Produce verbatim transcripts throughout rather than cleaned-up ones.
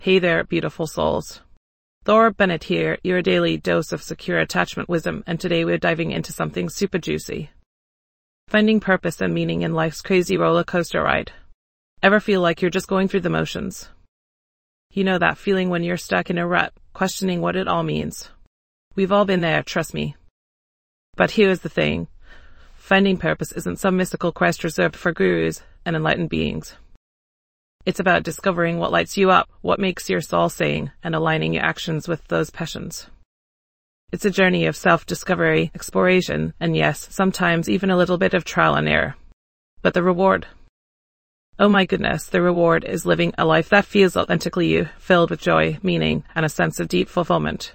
Hey there, beautiful souls. Thor Bennett here, your daily dose of secure attachment wisdom, and today we're diving into something super juicy. Finding purpose and meaning in life's crazy roller coaster ride. Ever feel like you're just going through the motions? You know that feeling when you're stuck in a rut, questioning what it all means. We've all been there, trust me. But here's the thing. Finding purpose isn't some mystical quest reserved for gurus and enlightened beings. It's about discovering what lights you up, what makes your soul sane, and aligning your actions with those passions. It's a journey of self-discovery, exploration, and yes, sometimes even a little bit of trial and error. But the reward? Oh my goodness, the reward is living a life that feels authentically you, filled with joy, meaning, and a sense of deep fulfillment.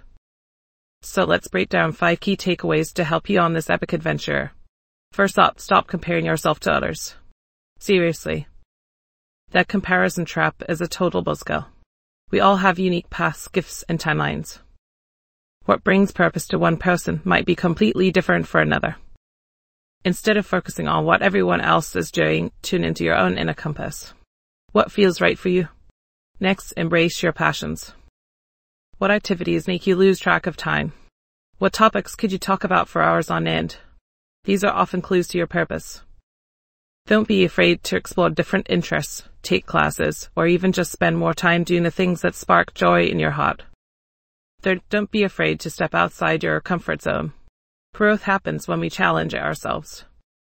So let's break down five key takeaways to help you on this epic adventure. First up, stop comparing yourself to others. Seriously. That comparison trap is a total buzzkill. We all have unique paths, gifts, and timelines. What brings purpose to one person might be completely different for another. Instead of focusing on what everyone else is doing, tune into your own inner compass. What feels right for you? Next, embrace your passions. What activities make you lose track of time? What topics could you talk about for hours on end? These are often clues to your purpose. Don't be afraid to explore different interests, take classes, or even just spend more time doing the things that spark joy in your heart. Third, don't be afraid to step outside your comfort zone. Growth happens when we challenge ourselves.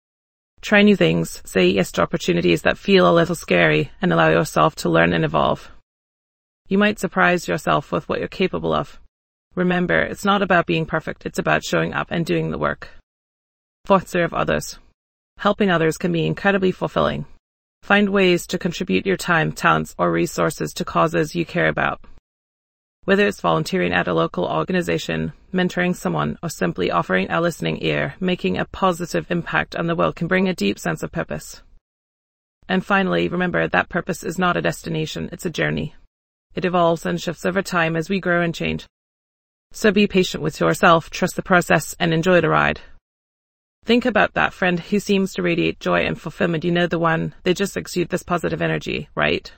Try new things, say yes to opportunities that feel a little scary, and allow yourself to learn and evolve. You might surprise yourself with what you're capable of. Remember, it's not about being perfect, it's about showing up and doing the work. Fourth, serve others. Helping others can be incredibly fulfilling. Find ways to contribute your time, talents, or resources to causes you care about. Whether it's volunteering at a local organization, mentoring someone, or simply offering a listening ear, making a positive impact on the world can bring a deep sense of purpose. And finally, remember that purpose is not a destination, it's a journey. It evolves and shifts over time as we grow and change. So be patient with yourself, trust the process, and enjoy the ride. Think about that friend who seems to radiate joy and fulfillment. You know the one, they just exude this positive energy, right?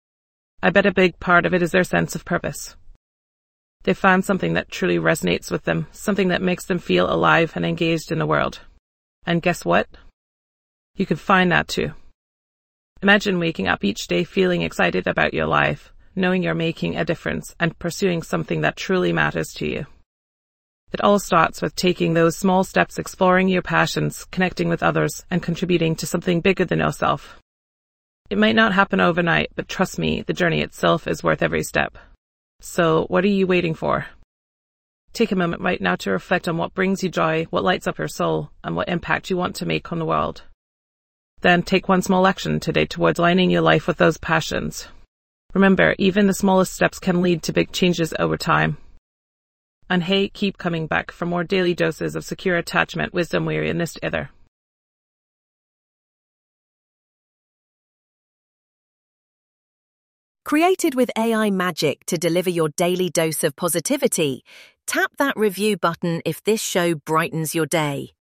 I bet a big part of it is their sense of purpose. They found something that truly resonates with them, something that makes them feel alive and engaged in the world. And guess what? You can find that too. Imagine waking up each day feeling excited about your life, knowing you're making a difference and pursuing something that truly matters to you. It all starts with taking those small steps, exploring your passions, connecting with others, and contributing to something bigger than yourself. It might not happen overnight, but trust me, the journey itself is worth every step. So, what are you waiting for? Take a moment right now to reflect on what brings you joy, what lights up your soul, and what impact you want to make on the world. Then take one small action today towards aligning your life with those passions. Remember, even the smallest steps can lead to big changes over time. And hey, keep coming back for more daily doses of secure attachment wisdom we're in this together. Created with A I magic to deliver your daily dose of positivity, tap that review button if this show brightens your day.